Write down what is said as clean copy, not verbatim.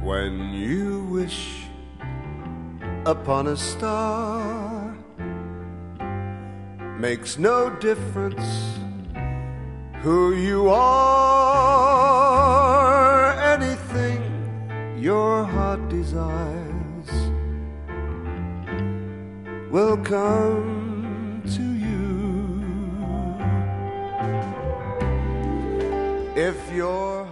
When you wish upon a star, makes no difference who you are. Anything your heart desires will come to you. If your